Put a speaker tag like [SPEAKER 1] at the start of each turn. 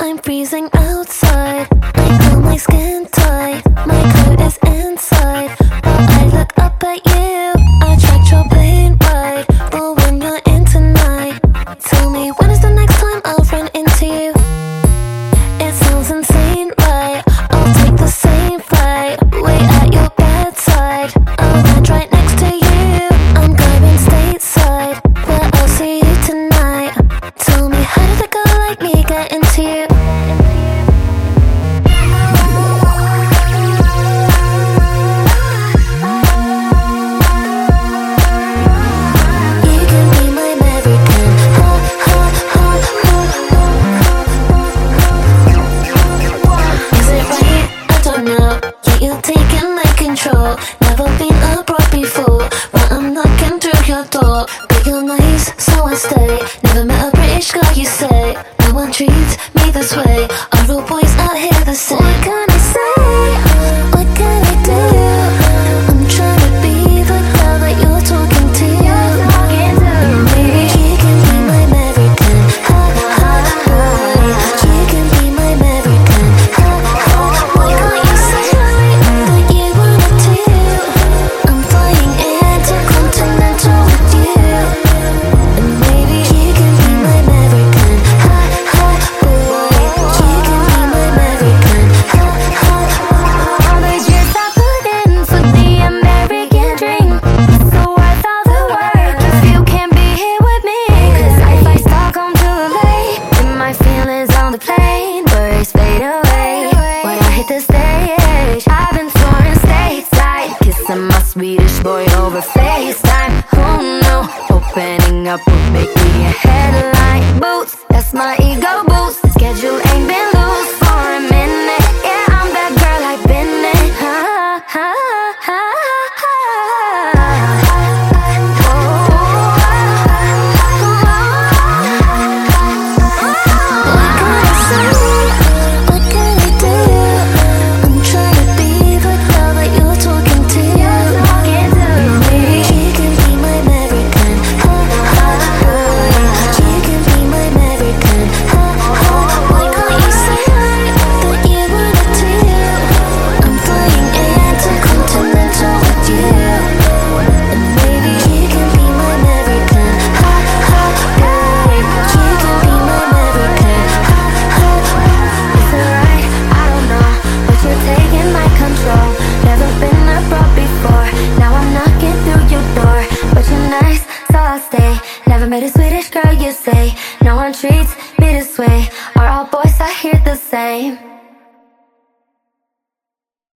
[SPEAKER 1] I'm freezing outside. I feel my skin tight. My coat is inside, but I look up at you. I tracked your plane ride, but when you're in tonight, tell me when is the next time I'll run into you? It sounds insane, right? I'll take the same flight. Wait at your bedside. I'll land right next to you. I'm going stateside, but I'll see you tonight. Tell me, how did a girl like me get into you? Never been abroad before, but I'm knocking through your door. But you're nice, so I stay. Never met a British girl, you say. No one treats me this way. Are all boys out here the same? What can I say? What can I do? I'm trying to be the girl that you're talking to. Maybe you can be my American. Ha ha ha. You can be my American. Ha ha. Why can't you say that you wanna do? I'm flying intercontinental with you, and maybe you can be my American. Ha ha. Boy, you can be my American. Ha ha.
[SPEAKER 2] All the years I put in for the American dream, so worth all the work if you can't be here with me. 'Cause if I start come too late, then my feelings on the plane birds fade away. When I hit the stage, I've been touring stateside, kissing my Swedish boy over FaceTime. Oh no, opening up would make me a headline. Boots, that's my ego boost. Schedule ain't been loose for a minute. Yeah, I'm that girl I've been in. Ha ha ha ha.
[SPEAKER 1] What can I say? What can I do? I'm trying to be the girl that you're talking to. Maybe you can be my American. Ha ha. You can be my American. Ha ha. Why can't you say that you wanna do? I'm flying intercontinental with you, and maybe you can be my American. Ha ha. Babe, you can be my American. Ha ha.
[SPEAKER 2] Is it right? I don't know, but you're taking my control. Never been abroad before, now I'm knocking through your door. But you're nice, so I'll stay. Never met a Swedish girl, you say. No one treats me this way. Are all boys out here the same?